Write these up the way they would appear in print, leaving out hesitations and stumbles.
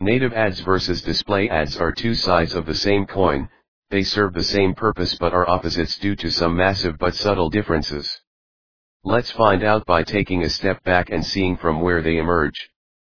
Native ads versus display ads are two sides of the same coin. They serve the same purpose but are opposites due to some massive but subtle differences. Let's find out by taking a step back and seeing from where they emerge.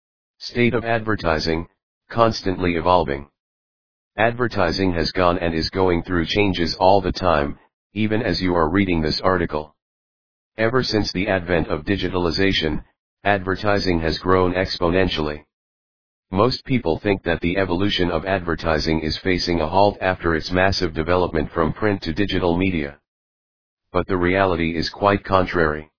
State of advertising, constantly evolving. Advertising has gone and is going through changes all the time, even as you are reading this article. Ever since the advent of digitalization, advertising has grown exponentially. Most people think that the evolution of advertising is facing a halt after its massive development from print to digital media. But the reality is quite contrary.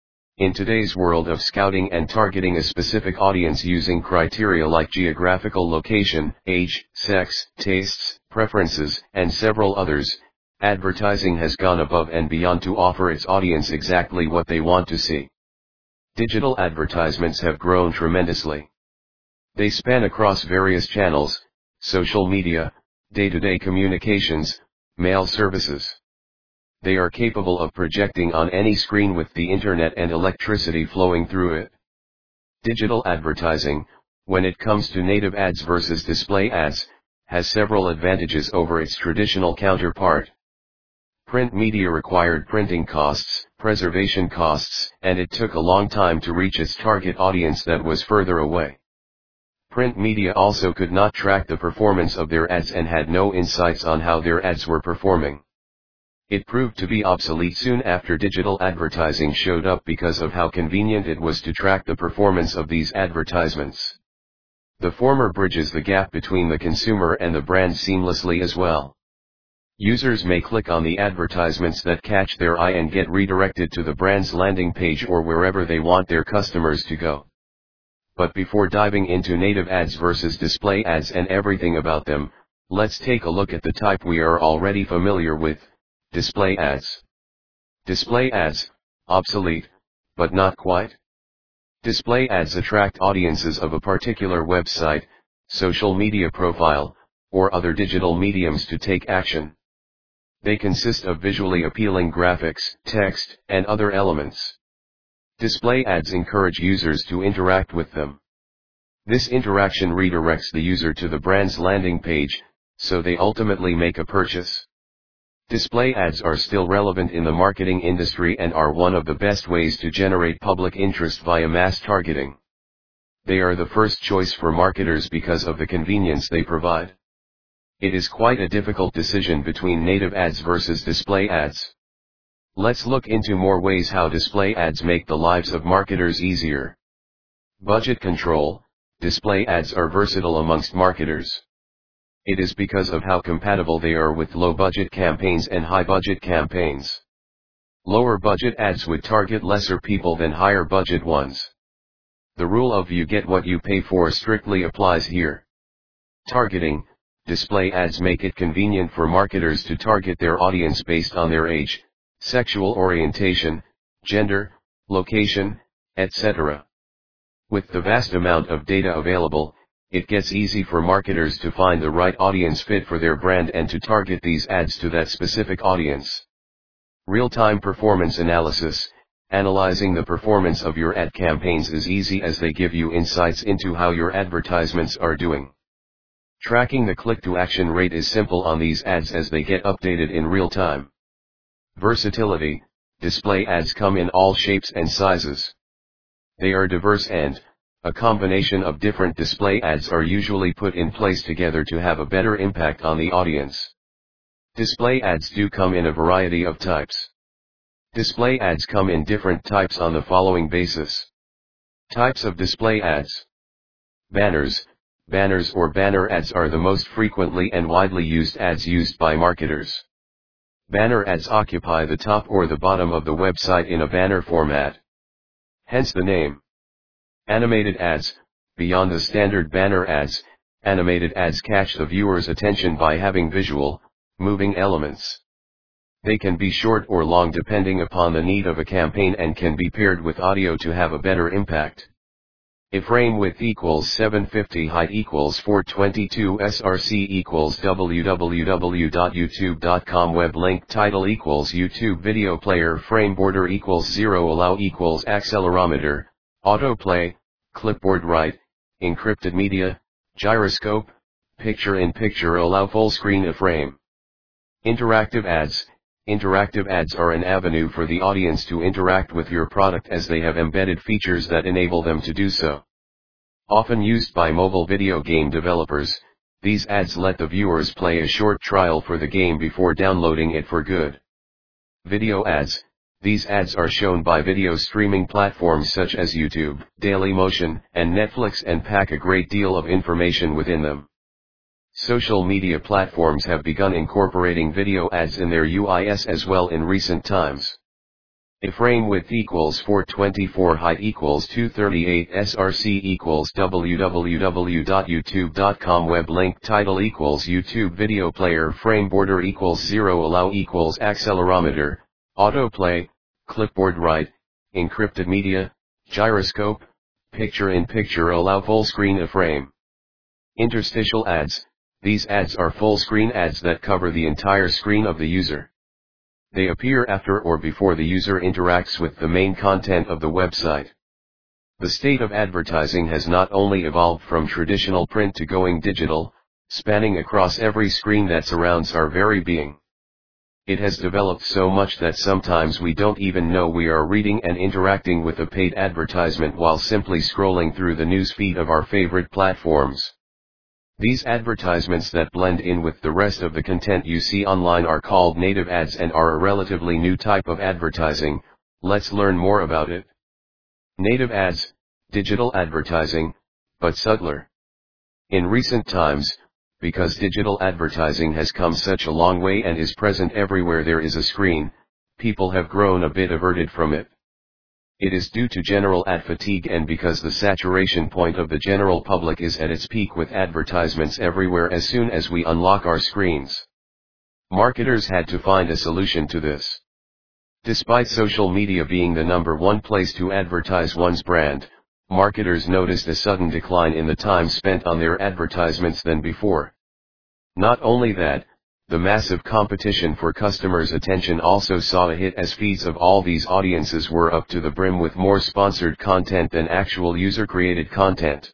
In today's world of scouting and targeting a specific audience using criteria like geographical location, age, sex, tastes, preferences, and several others, advertising has gone above and beyond to offer its audience exactly what they want to see. Digital advertisements have grown tremendously. They span across various channels: social media, day-to-day communications, mail services. They are capable of projecting on any screen with the internet and electricity flowing through it. Digital advertising, when it comes to native ads versus display ads, has several advantages over its traditional counterpart. Print media required printing costs, preservation costs, and it took a long time to reach its target audience that was further away. Print media also could not track the performance of their ads and had no insights on how their ads were performing. It proved to be obsolete soon after digital advertising showed up because of how convenient it was to track the performance of these advertisements. The former bridges the gap between the consumer and the brand seamlessly as well. Users may click on the advertisements that catch their eye and get redirected to the brand's landing page or wherever they want their customers to go. But before diving into native ads versus display ads and everything about them, let's take a look at the type we are already familiar with: display ads. Display ads, obsolete, but not quite. Display ads attract audiences of a particular website, social media profile, or other digital mediums to take action. They consist of visually appealing graphics, text, and other elements. Display ads encourage users to interact with them. This interaction redirects the user to the brand's landing page, so they ultimately make a purchase. Display ads are still relevant in the marketing industry and are one of the best ways to generate public interest via mass targeting. They are the first choice for marketers because of the convenience they provide. It is quite a difficult decision between native ads versus display ads. Let's look into more ways how display ads make the lives of marketers easier. Budget control. Display ads are versatile amongst marketers. It is because of how compatible they are with low-budget campaigns and high-budget campaigns. Lower-budget ads would target lesser people than higher-budget ones. The rule of you get what you pay for strictly applies here. Targeting. Display ads make it convenient for marketers to target their audience based on their age, sexual orientation, gender, location, etc. With the vast amount of data available, it gets easy for marketers to find the right audience fit for their brand and to target these ads to that specific audience. Real-time performance analysis. Analyzing the performance of your ad campaigns is easy as they give you insights into how your advertisements are doing. Tracking the click-to-action rate is simple on these ads as they get updated in real time. Versatility. Display ads come in all shapes and sizes. They are diverse and a combination of different display ads are usually put in place together to have a better impact on the audience. Display ads do come in a variety of types. Display ads come in different types on the following basis. Types of display ads. Banners. Banners or banner ads are the most frequently and widely used ads used by marketers. Banner ads occupy the top or the bottom of the website in a banner format. Hence the name. Animated ads. Beyond the standard banner ads, animated ads catch the viewer's attention by having visual, moving elements. They can be short or long depending upon the need of a campaign and can be paired with audio to have a better impact. If frame width equals 750, height equals 422, src equals www.youtube.com, web link title equals YouTube video player, frame border equals 0, allow equals accelerometer, autoplay, clipboard write, encrypted media, Gyroscope, picture-in-picture allow full screen of frame. Interactive ads. Interactive ads are an avenue for the audience to interact with your product as they have embedded features that enable them to do so. Often used by mobile video game developers, these ads let the viewers play a short trial for the game before downloading it for good. Video ads. These ads are shown by video streaming platforms such as YouTube, Dailymotion, and Netflix and pack a great deal of information within them. Social media platforms have begun incorporating video ads in their UIs as well in recent times. If frame width equals 424, height equals 238, src equals www.youtube.com, web link title equals YouTube video player, frame border equals 0, allow equals accelerometer, autoplay, clipboard write, encrypted media, gyroscope, picture-in-picture allow full screen of frame. Interstitial ads. These ads are full screen ads that cover the entire screen of the user. They appear after or before the user interacts with the main content of the website. The state of advertising has not only evolved from traditional print to going digital, spanning across every screen that surrounds our very being. It has developed so much that sometimes we don't even know we are reading and interacting with a paid advertisement while simply scrolling through the newsfeed of our favorite platforms. These advertisements that blend in with the rest of the content you see online are called native ads and are a relatively new type of advertising. Let's learn more about it. Native ads, digital advertising, but subtler. In recent times, because digital advertising has come such a long way and is present everywhere there is a screen, people have grown a bit averted from it. It is due to general ad fatigue and because the saturation point of the general public is at its peak with advertisements everywhere as soon as we unlock our screens. Marketers had to find a solution to this. Despite social media being the #1 place to advertise one's brand, marketers noticed a sudden decline in the time spent on their advertisements than before. Not only that, the massive competition for customers' attention also saw a hit as feeds of all these audiences were up to the brim with more sponsored content than actual user-created content.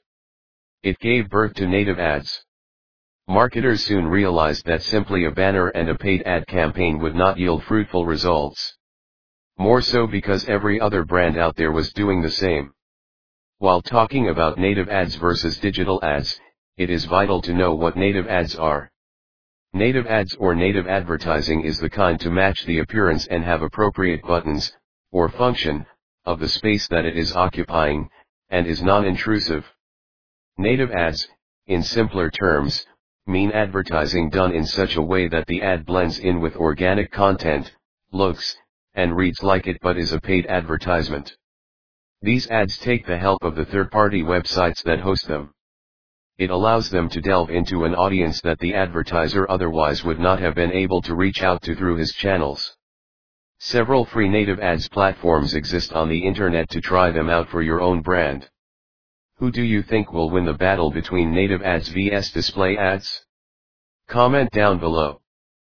It gave birth to native ads. Marketers soon realized that simply a banner and a paid ad campaign would not yield fruitful results. More so because every other brand out there was doing the same. While talking about native ads versus digital ads, it is vital to know what native ads are. Native ads or native advertising is the kind to match the appearance and have appropriate buttons, or function, of the space that it is occupying, and is non-intrusive. Native ads, in simpler terms, mean advertising done in such a way that the ad blends in with organic content, looks, and reads like it but is a paid advertisement. These ads take the help of the third-party websites that host them. It allows them to delve into an audience that the advertiser otherwise would not have been able to reach out to through his channels. Several free native ads platforms exist on the internet to try them out for your own brand. Who do you think will win the battle between native ads vs display ads? Comment down below.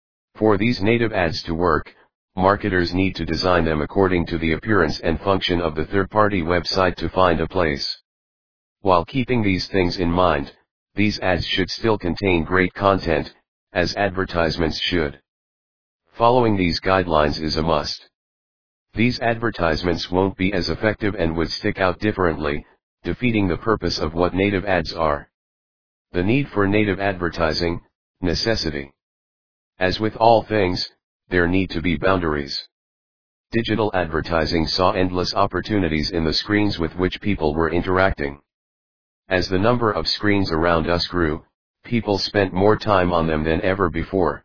For these native ads to work, marketers need to design them according to the appearance and function of the third-party website to find a place. While keeping these things in mind, these ads should still contain great content, as advertisements should. Following these guidelines is a must. These advertisements won't be as effective and would stick out differently, defeating the purpose of what native ads are. The need for native advertising, necessity. As with all things, there need to be boundaries. Digital advertising saw endless opportunities in the screens with which people were interacting. As the number of screens around us grew, people spent more time on them than ever before.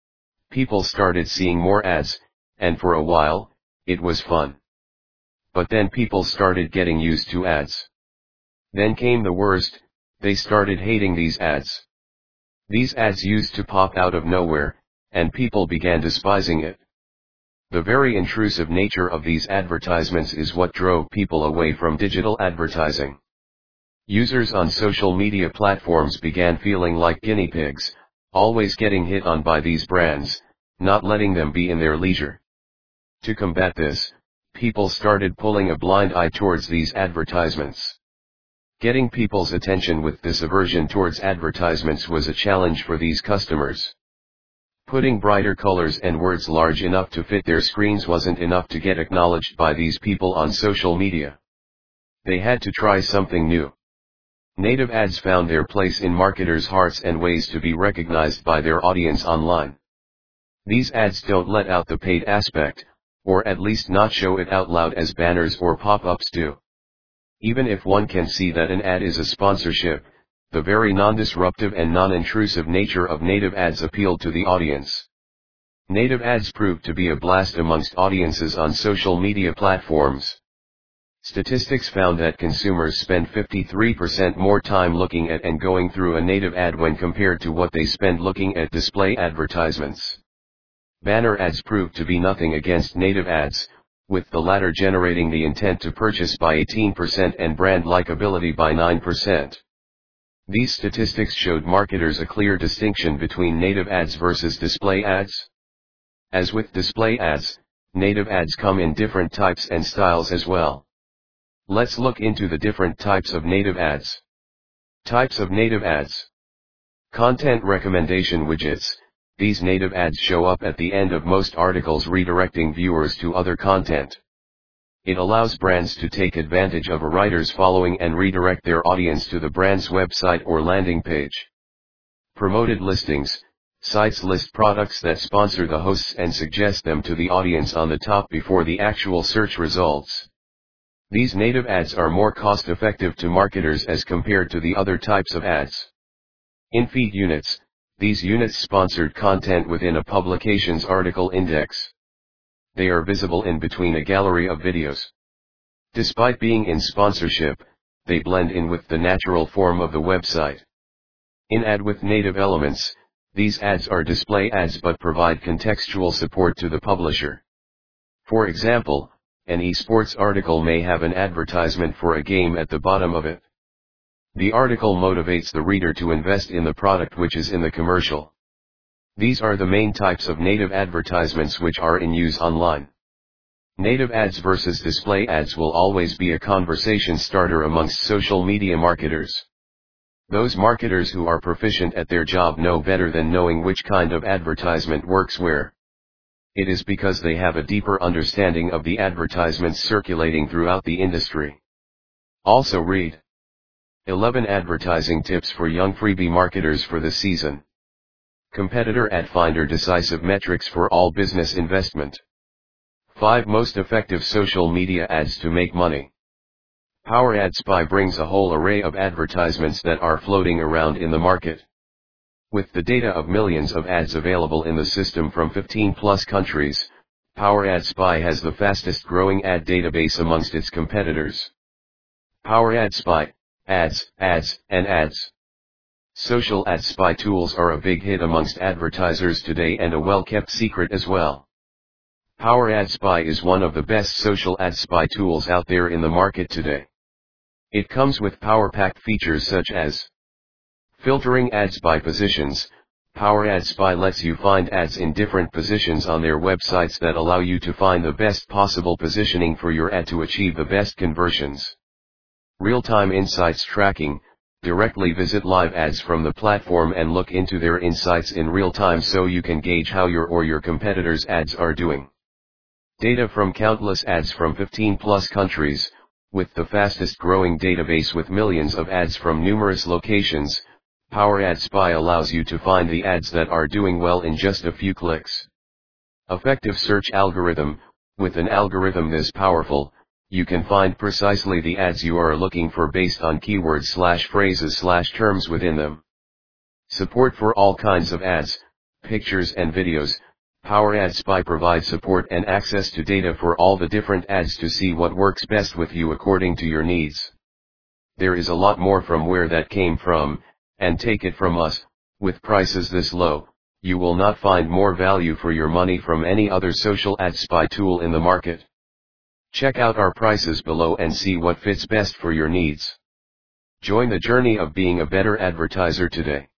People started seeing more ads, and for a while, it was fun. But then people started getting used to ads. Then came the worst, they started hating these ads. These ads used to pop out of nowhere, and people began despising it. The very intrusive nature of these advertisements is what drove people away from digital advertising. Users on social media platforms began feeling like guinea pigs, always getting hit on by these brands, not letting them be in their leisure. To combat this, people started pulling a blind eye towards these advertisements. Getting people's attention with this aversion towards advertisements was a challenge for these customers. Putting brighter colors and words large enough to fit their screens wasn't enough to get acknowledged by these people on social media. They had to try something new. Native ads found their place in marketers' hearts and ways to be recognized by their audience online. These ads don't let out the paid aspect, or at least not show it out loud as banners or pop-ups do. Even if one can see that an ad is a sponsorship, the very non-disruptive and non-intrusive nature of native ads appealed to the audience. Native ads proved to be a blast amongst audiences on social media platforms. Statistics found that consumers spend 53% more time looking at and going through a native ad when compared to what they spend looking at display advertisements. Banner ads proved to be nothing against native ads, with the latter generating the intent to purchase by 18% and brand likability by 9%. These statistics showed marketers a clear distinction between native ads versus display ads. As with display ads, native ads come in different types and styles as well. Let's look into the different types of native ads. Types of native ads. Content recommendation widgets. These native ads show up at the end of most articles, redirecting viewers to other content. It allows brands to take advantage of a writer's following and redirect their audience to the brand's website or landing page. Promoted listings. Sites list products that sponsor the hosts and suggest them to the audience on the top before the actual search results. These native ads are more cost-effective to marketers as compared to the other types of ads. In-feed units. These units sponsored content within a publication's article index. They are visible in between a gallery of videos. Despite being in sponsorship, they blend in with the natural form of the website. In-ad with native elements. These ads are display ads but provide contextual support to the publisher. For example, an esports article may have an advertisement for a game at the bottom of it. The article motivates the reader to invest in the product which is in the commercial. These are the main types of native advertisements which are in use online. Native ads versus display ads will always be a conversation starter amongst social media marketers. Those marketers who are proficient at their job know better than knowing which kind of advertisement works where. It is because they have a deeper understanding of the advertisements circulating throughout the industry. Also read 11 Advertising Tips for Young Freebie Marketers for the Season. Competitor Ad Finder Decisive Metrics for All Business Investment. 5 Most Effective Social Media Ads to Make Money. Power Ad Spy brings a whole array of advertisements that are floating around in the market. With the data of millions of ads available in the system from 15+ countries, Power Ad Spy has the fastest growing ad database amongst its competitors. Power Ad Spy, ads, and ads. Social Ad Spy tools are a big hit amongst advertisers today and a well-kept secret as well. Power Ad Spy is one of the best social ad spy tools out there in the market today. It comes with power-packed features such as filtering ads by positions. Power Ad Spy lets you find ads in different positions on their websites that allow you to find the best possible positioning for your ad to achieve the best conversions. Real-time insights tracking. Directly visit live ads from the platform and look into their insights in real time so you can gauge how your or your competitors' ads are doing. Data from countless ads from 15+ countries. With the fastest growing database with millions of ads from numerous locations, Power Ad Spy allows you to find the ads that are doing well in just a few clicks. Effective search algorithm. With an algorithm this powerful, you can find precisely the ads you are looking for based on keywords/phrases/terms within them. Support for all kinds of ads, pictures and videos. Power Ad Spy provides support and access to data for all the different ads to see what works best with you according to your needs. There is a lot more from where that came from, and take it from us, with prices this low, you will not find more value for your money from any other social ad spy tool in the market. Check out our prices below and see what fits best for your needs. Join the journey of being a better advertiser today.